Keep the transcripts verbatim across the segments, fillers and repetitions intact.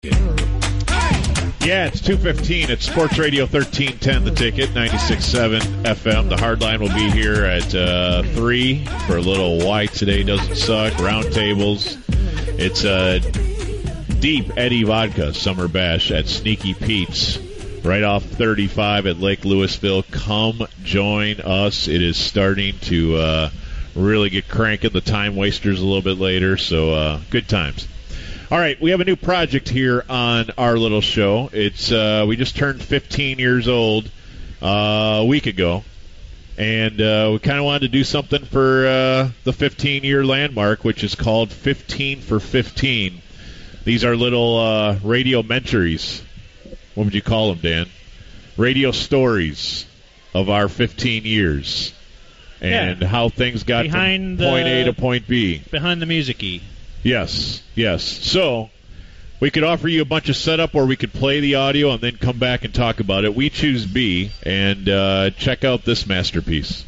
Yeah, it's two fifteen. It's Sports Radio thirteen ten, The Ticket, ninety-six point seven F M. The Hardline will be here at uh, three for a little Why Today Doesn't Suck, roundtables. It's a uh, Deep Eddie Vodka Summer Bash at Sneaky Pete's, right off thirty-five at Lake Louisville. Come join us. It is starting to uh, really get cranking. The time wasters a little bit later, so uh, good times. All right, we have a new project here on our little show. It's uh, we just turned fifteen years old uh, a week ago, and uh, we kind of wanted to do something for uh, the fifteen-year landmark, which is called fifteen for fifteen. These are little uh, radio-mentaries. What would you call them, Dan? Radio stories of our fifteen years and yeah. how things got behind from point the, A to point B. Behind the music-y. Yes, yes. So we could offer you a bunch of setup, or we could play the audio and then come back and talk about it. We choose B, and uh, check out this masterpiece.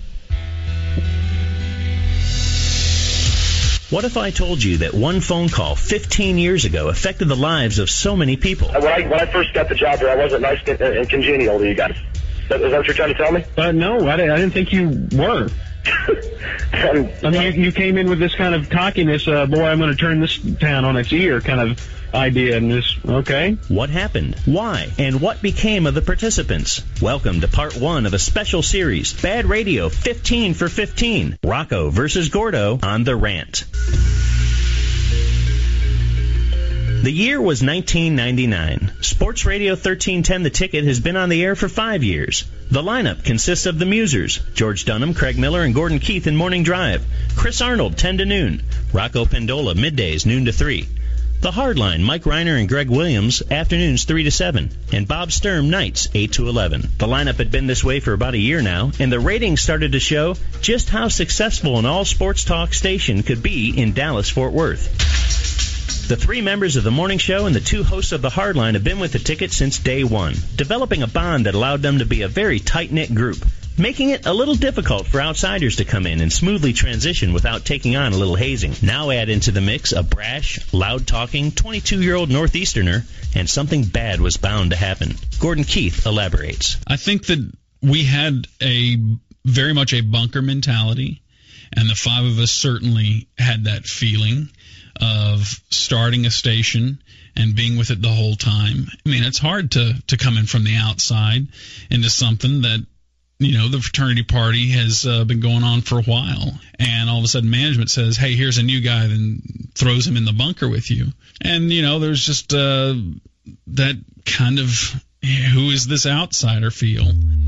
What if I told you that one phone call fifteen years ago affected the lives of so many people? When I, when I first got the job here, I wasn't nice and, and congenial to you guys. Is that, is that what you're trying to tell me? Uh, no, I didn't, I didn't think you were. and, I mean, you, you came in with this kind of cockiness, uh, boy, I'm going to turn this town on its ear kind of idea. And this, okay. What happened? Why? And what became of the participants? Welcome to part one of a special series, Bad Radio fifteen for fifteen, Rocco versus Gordo on The Rant. The year was nineteen ninety-nine. Sports Radio thirteen ten The Ticket has been on the air for five years. The lineup consists of the Musers, George Dunham, Craig Miller, and Gordon Keith in Morning Drive. Chris Arnold, ten to noon. Rocco Pendola, middays, noon to three. The Hardline, Mike Reiner and Greg Williams, afternoons three to seven. And Bob Sturm, nights eight to eleven. The lineup had been this way for about a year now, and the ratings started to show just how successful an all-sports talk station could be in Dallas-Fort Worth. The three members of the morning show and the two hosts of the Hardline have been with the Ticket since day one, developing a bond that allowed them to be a very tight-knit group, making it a little difficult for outsiders to come in and smoothly transition without taking on a little hazing. Now add into the mix a brash, loud-talking, twenty-two-year-old Northeasterner, and something bad was bound to happen. Gordon Keith elaborates. I think that we had a very much a bunker mentality, and the five of us certainly had that feeling of starting a station and being with it the whole time. I mean, it's hard to, to come in from the outside into something that, you know, the fraternity party has uh, been going on for a while. And all of a sudden management says, hey, here's a new guy, then throws him in the bunker with you. And, you know, there's just uh, that kind of, who is this outsider feel?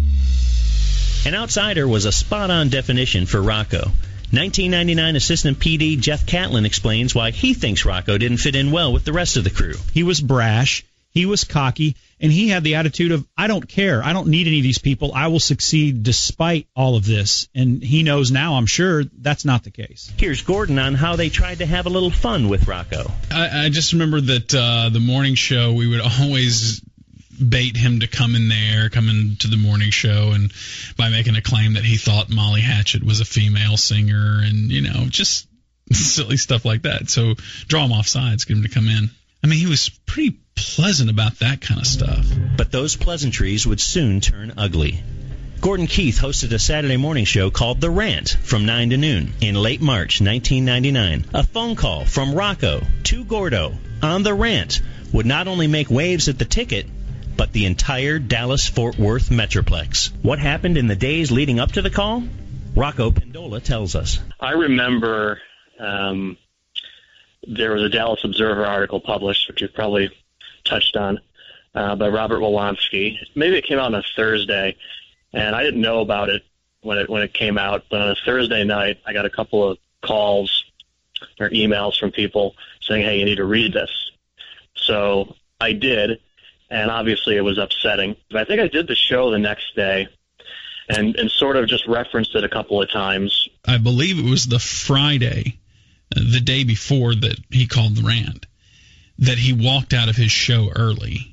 An outsider was a spot-on definition for Rocco. nineteen ninety-nine Assistant P D Jeff Catlin explains why he thinks Rocco didn't fit in well with the rest of the crew. He was brash, he was cocky, and he had the attitude of, I don't care, I don't need any of these people, I will succeed despite all of this. And he knows now, I'm sure, that's not the case. Here's Gordon on how they tried to have a little fun with Rocco. I, I just remember that uh, the morning show, we would always bait him to come in there, come into the morning show, and by making a claim that he thought Molly Hatchet was a female singer, and, you know, just silly stuff like that. So draw him off sides, get him to come in. I mean, he was pretty pleasant about that kind of stuff. But those pleasantries would soon turn ugly. Gordon Keith hosted a Saturday morning show called The Rant from nine to noon in late March nineteen ninety-nine. A phone call from Rocco to Gordo on The Rant would not only make waves at the Ticket, but the entire Dallas-Fort Worth Metroplex. What happened in the days leading up to the call? Rocco Pendola tells us. I remember um, there was a Dallas Observer article published, which you probably touched on, uh, by Robert Wolanski. Maybe it came out on a Thursday, and I didn't know about it when it when it came out. But on a Thursday night, I got a couple of calls or emails from people saying, hey, you need to read this. So I did. And obviously it was upsetting. But I think I did the show the next day and, and sort of just referenced it a couple of times. I believe it was the Friday, uh, the day before that he called the rant, that he walked out of his show early.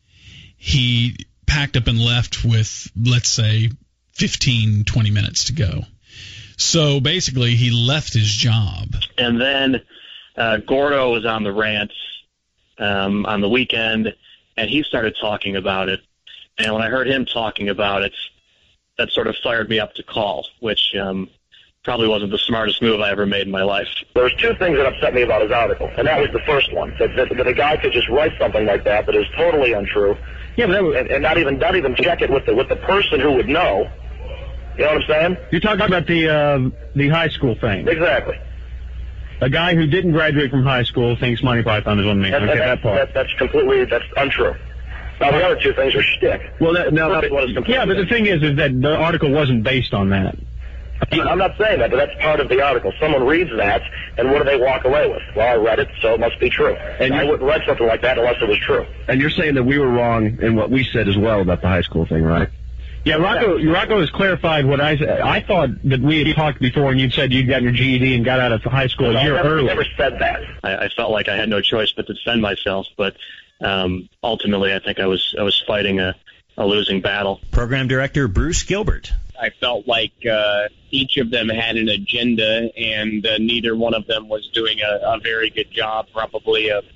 He packed up and left with, let's say, fifteen, twenty minutes to go. So basically he left his job. And then uh, Gordo was on the rant um, on the weekend, and he started talking about it. And when I heard him talking about it, that sort of fired me up to call, which um, probably wasn't the smartest move I ever made in my life. There was two things that upset me about his article, and that was the first one, that, that, that a guy could just write something like that that is totally untrue, Yeah, but that was, and, and not even not even check it with the with the person who would know. You know what I'm saying? you're talking about the uh, the high school thing. Exactly. A guy who didn't graduate from high school thinks Monty Python is one man. That, Okay, that, that part. that, that's completely that's untrue. Now the other two things are shtick. Well, that, now, Perfect one is completely yeah, but the thing is, is that the article wasn't based on that. I'm not saying that, but that's part of the article. Someone reads that, and what do they walk away with? Well, I read it, so it must be true. And I wouldn't read something like that unless it was true. And you're saying that we were wrong in what we said as well about the high school thing, right? Yeah, Rocco, Rocco has clarified what I said. I thought that we had talked before, and you'd said you'd gotten your G E D and got out of high school a I year never, early. never said that. I, I felt like I had no choice but to defend myself, but um, ultimately I think I was I was fighting a, a losing battle. Program Director Bruce Gilbert. I felt like uh, each of them had an agenda, and uh, neither one of them was doing a, a very good job, probably, of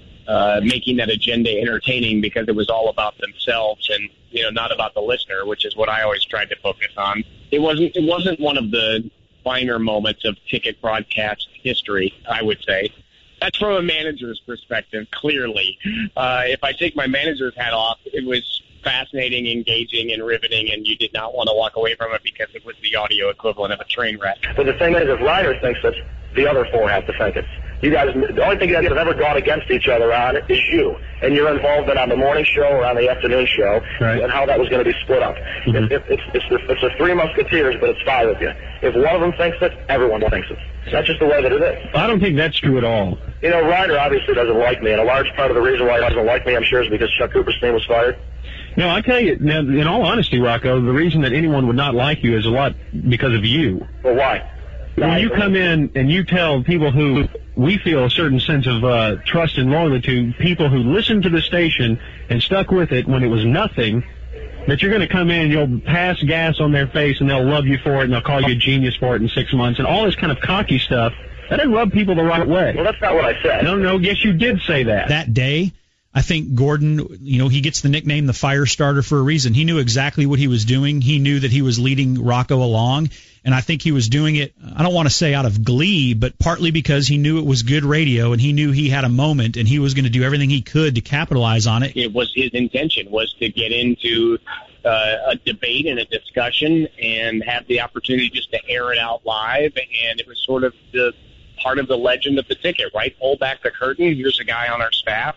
uh, making that agenda entertaining, because it was all about themselves and, you know, not about the listener, which is what I always tried to focus on. It wasn't it wasn't one of the finer moments of ticket broadcast history, I would say. That's from a manager's perspective, clearly. Uh, if I take my manager's hat off, it was fascinating, engaging, and riveting, and you did not want to walk away from it because it was the audio equivalent of a train wreck. But the thing is, if Reiner thinks it, the other four have to think it. You guys, the only thing you guys have ever gone against each other on is you, and you're involved in on the morning show or on the afternoon show, Right. and how that was going to be split up. Mhm. It, it, it's, it's, the, it's the three musketeers, but it's five of you. If one of them thinks it, everyone thinks it. That's just the way that it is. I don't think that's true at all. You know, Reiner obviously doesn't like me, and a large part of the reason why he doesn't like me, I'm sure, is because Chuck Cooperstein was fired. No, I tell you, now, in all honesty, Rocco, the reason that anyone would not like you is a lot because of you. Well, why? When you come in and you tell people who we feel a certain sense of uh, trust and loyalty to, people who listened to the station and stuck with it when it was nothing, that you're going to come in and you'll pass gas on their face and they'll love you for it and they'll call you a genius for it in six months and all this kind of cocky stuff, that doesn't rub people the right way. Well, that's not what I said. No, no, yes, you did say that. That day, I think Gordon, you know, he gets the nickname the fire starter for a reason. He knew exactly what he was doing. He knew that he was leading Rocco along, and I think he was doing it, I don't want to say out of glee, but partly because he knew it was good radio, and he knew he had a moment, and he was going to do everything he could to capitalize on it. It was his intention, was to get into uh, a debate and a discussion and have the opportunity just to air it out live, and it was sort of the part of the legend of the ticket, right? Pull back the curtain. Here's a guy on our staff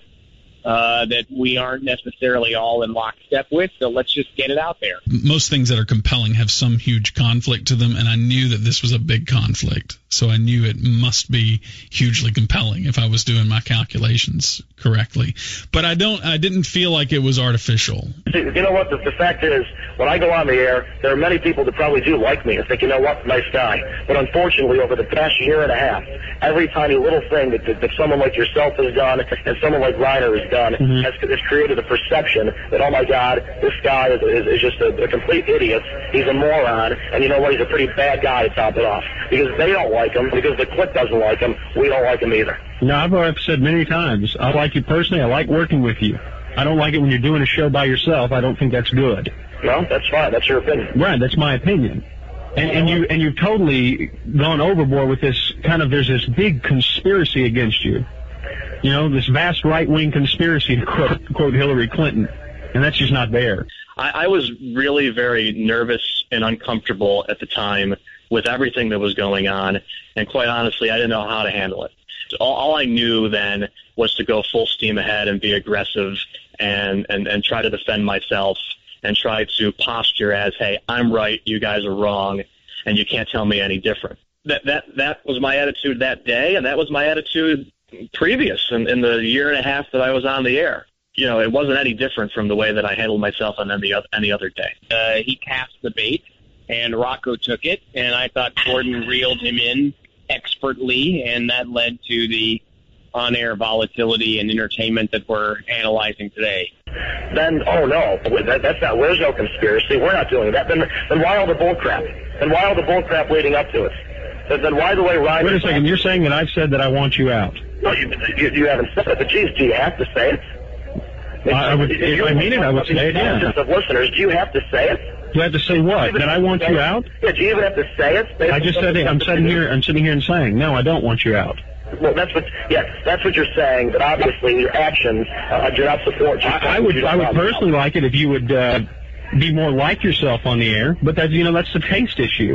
uh, that we aren't necessarily all in lockstep with, so let's just get it out there. Most things that are compelling have some huge conflict to them, and I knew that this was a big conflict. So I knew it must be hugely compelling if I was doing my calculations correctly. But I don't. I didn't feel like it was artificial. See, you know what? The, the fact is, when I go on the air, there are many people that probably do like me and think, you know what, nice guy. But unfortunately, over the past year and a half, every tiny little thing that, that, that someone like yourself has done and someone like Reiner has done mm-hmm. has, has created a perception that, oh my God, this guy is, is, is just a, a complete idiot. He's a moron, and you know what? He's a pretty bad guy to top it off. Because they don't like him, because the clique doesn't like him, we don't like him either. No, I've, I've said many times, I like you personally, I like working with you. I don't like it when you're doing a show by yourself. I don't think that's good. No, that's fine. That's your opinion. Right, that's my opinion. And, and you and you've totally gone overboard with this kind of, there's this big conspiracy against you. You know, this vast right-wing conspiracy to quote, quote Hillary Clinton. And that's just not there. I, I was really very nervous and uncomfortable at the time with everything that was going on. And quite honestly, I didn't know how to handle it. All, all I knew then was to go full steam ahead and be aggressive and, and, and try to defend myself and try to posture as, hey, I'm right, you guys are wrong, and you can't tell me any different. That that that was my attitude that day, and that was my attitude previous in, in the year and a half that I was on the air. You know, it wasn't any different from the way that I handled myself on any other, any other day. Uh, he cast the bait, and Rocco took it, and I thought Gordon reeled him in expertly, and that led to the on-air volatility and entertainment that we're analyzing today. Then, oh no, that, that's not, there's no conspiracy. We're not doing that. Then, then why all the bull crap? Then why all the bull crap leading up to it? then, then why the way Ryan... Wait a second. You're saying that I've said that I want you out. No, you, you, you haven't said it, but geez, do you have to say it? If, I, I would, if, if I mean it, I would say it, yeah. Of listeners, do you have to say it? Do I have to say what? That I want you out? Yeah, do you even have to say it? I just said it. I'm sitting here. I'm sitting here and saying, no, I don't want you out. Well, that's what. Yes, that's what you're saying. But obviously, your actions uh, do not support. I, I would. I would personally like it if you would uh, be more like yourself on the air. But that's you know that's the taste issue.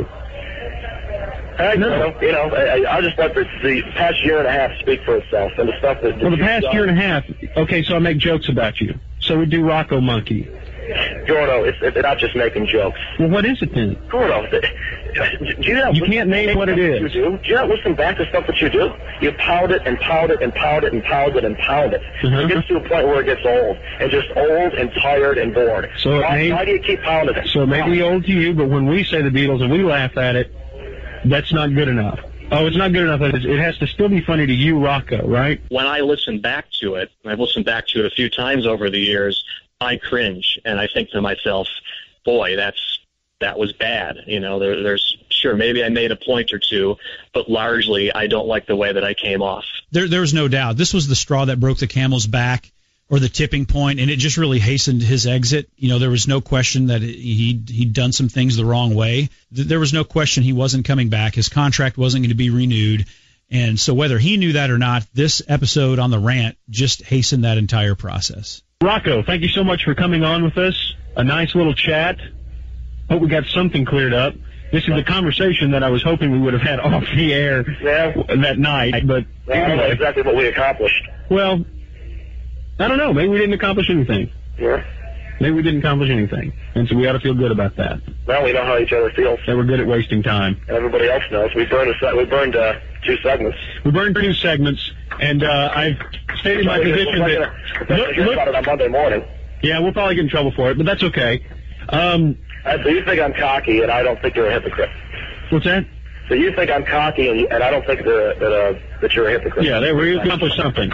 I, no. You know, I, I'll just let the, the past year and a half speak for itself and the stuff that. that well, the past done. year and a half. Okay, so I make jokes about you. So we do Rocco Monkey. Gordo, it's, it's not just making jokes. Well, what is it then? Gordo, do you, not you can't name what it is. You do? Do you not listen back to stuff that you do? You pound it and pound it and pound it and pound it and pound it. Uh-huh. It gets to a point where it gets old and just old and tired and bored. So why, may, why do you keep pounding it? So it may be old to you, but when we say the Beatles and we laugh at it, that's not good enough. Oh, it's not good enough. It has to still be funny to you, Rocco, right? When I listen back to it, and I've listened back to it a few times over the years, I cringe, and I think to myself, boy, that's that was bad. You know, there, there's sure, maybe I made a point or two, but largely I don't like the way that I came off. There, there was no doubt. This was the straw that broke the camel's back, or the tipping point, and it just really hastened his exit. You know, there was no question that he he'd done some things the wrong way. There was no question he wasn't coming back. His contract wasn't going to be renewed. And so whether he knew that or not, this episode on the rant just hastened that entire process. Rocco, thank you so much for coming on with us. A nice little chat. Hope we got something cleared up. This is the conversation that I was hoping we would have had off the air yeah. that night. But well, I don't know exactly what we accomplished. Well, I don't know. Maybe we didn't accomplish anything. Yeah. Maybe we didn't accomplish anything. And so we ought to feel good about that. Well, we know how each other feels. That we're good at wasting time. And everybody else knows. We burned, a se- we burned uh, two segments. We burned two segments. And uh, I've stated my position we'll that... We'll look, look, about it on Monday morning. Yeah, we'll probably get in trouble for it, but that's okay. Um, uh, so you think I'm cocky, and I don't think you're a hypocrite. What's that? So you think I'm cocky, and, you, and I don't think that, that, uh, that you're a hypocrite. Yeah, there we accomplished something.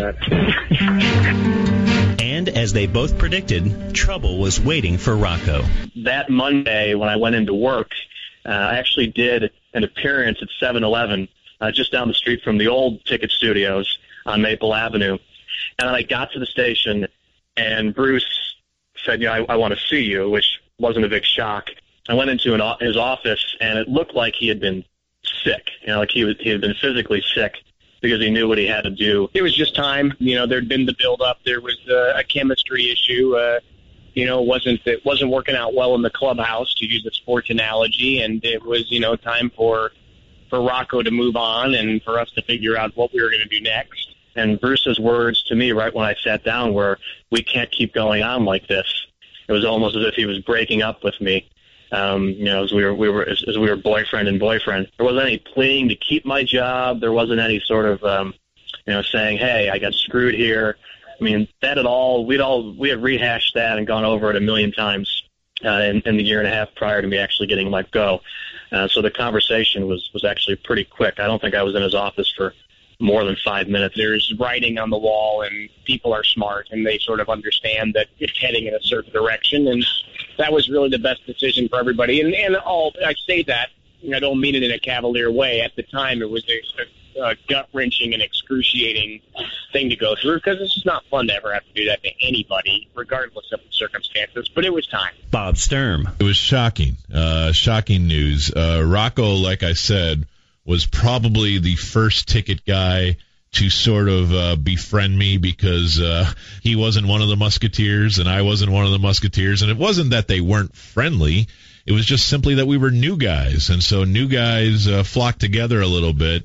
And as they both predicted, trouble was waiting for Rocco. That Monday when I went into work, uh, I actually did an appearance at seven eleven uh, just down the street from the old ticket studios on Maple Avenue. And then I got to the station, and Bruce said, you know, I, I want to see you, which wasn't a big shock. I went into an, his office, and it looked like he had been sick, you know, like he, was, he had been physically sick because he knew what he had to do. It was just time. You know, there'd been the build-up. There was uh, a chemistry issue. Uh, you know, it wasn't, it wasn't working out well in the clubhouse, to use a sports analogy, and it was, you know, time for, for Rocco to move on and for us to figure out what we were going to do next. And Bruce's words to me right when I sat down were, we can't keep going on like this. It was almost as if he was breaking up with me. Um, you know, as we were, we were, as, as we were boyfriend and boyfriend. There wasn't any pleading to keep my job. There wasn't any sort of, um, you know, saying, "Hey, I got screwed here." I mean, that at all, we'd all we had rehashed that and gone over it a million times uh, in, in the year and a half prior to me actually getting let go. Uh, so the conversation was was actually pretty quick. I don't think I was in his office for more than five minutes. There's writing on the wall, and people are smart, and they sort of understand that it's heading in a certain direction, and that was really the best decision for everybody. And, and all, I say that, I don't mean it in a cavalier way. At the time, it was a, a, a gut-wrenching and excruciating thing to go through, because it's just not fun to ever have to do that to anybody, regardless of the circumstances, but it was time. Bob Sturm. It was shocking, uh, shocking news. Uh, Rocco, like I said, was probably the first ticket guy to sort of uh, befriend me because uh, he wasn't one of the Musketeers and I wasn't one of the Musketeers. And it wasn't that they weren't friendly. It was just simply that we were new guys. And so new guys uh, flocked together a little bit.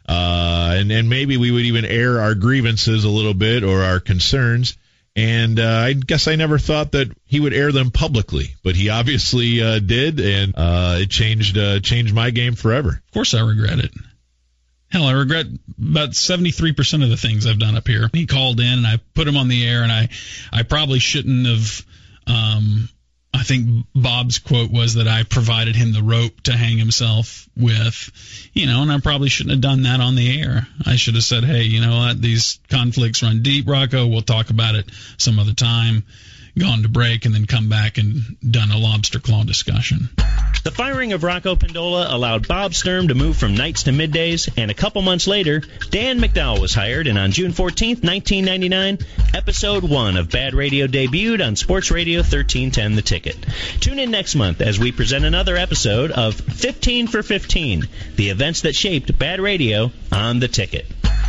Uh, and, and maybe we would even air our grievances a little bit or our concerns. And uh, I guess I never thought that he would air them publicly, but he obviously uh, did, and uh, it changed uh, changed my game forever. Of course I regret it. Hell, I regret about seventy-three percent of the things I've done up here. He called in, and I put him on the air, and I, I probably shouldn't have um, – I think Bob's quote was that I provided him the rope to hang himself with, you know, and I probably shouldn't have done that on the air. I should have said, hey, you know what, these conflicts run deep, Rocco. We'll talk about it some other time. gone to break and then come back and done a lobster claw discussion. The firing of Rocco Pindola allowed Bob Sturm to move from nights to middays, and a couple months later, Dan McDowell was hired, and on June fourteenth, nineteen ninety-nine, Episode one of Bad Radio debuted on Sports Radio thirteen ten The Ticket. Tune in next month as we present another episode of fifteen for fifteen, the events that shaped Bad Radio on The Ticket.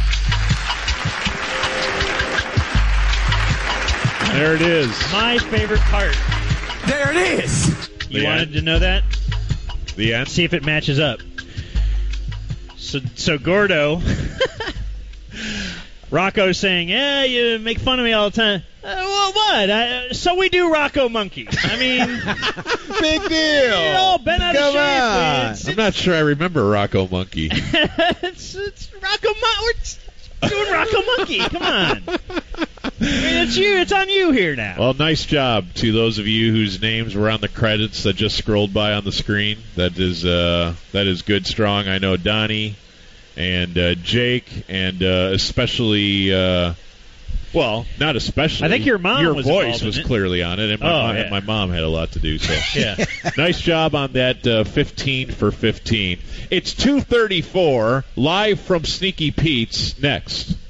There it is. My favorite part. There it is. You The wanted end. to know that? The end. See if it matches up. So, so Gordo, Rocco's saying, "Yeah, you make fun of me all the time." Uh, well, what? I, so we do Rocco Monkey. I mean, Big deal. you know, been out Come of shape. on. It's, I'm not sure I remember Rocco Monkey. it's, it's Rocco Monkey. We're doing Rocco Monkey. Come on. I mean, it's you. It's on you here now. Well, nice job to those of you whose names were on the credits that just scrolled by on the screen. That is uh, that is good, strong. I know Donnie and uh, Jake, and uh, especially, uh, well, not especially. I think your mom Your was voice involved in was it. clearly on it, and my, Oh, mom, yeah. my mom had a lot to do. So, Yeah. nice job on that. Uh, fifteen for fifteen. It's two thirty-four live from Sneaky Pete's next.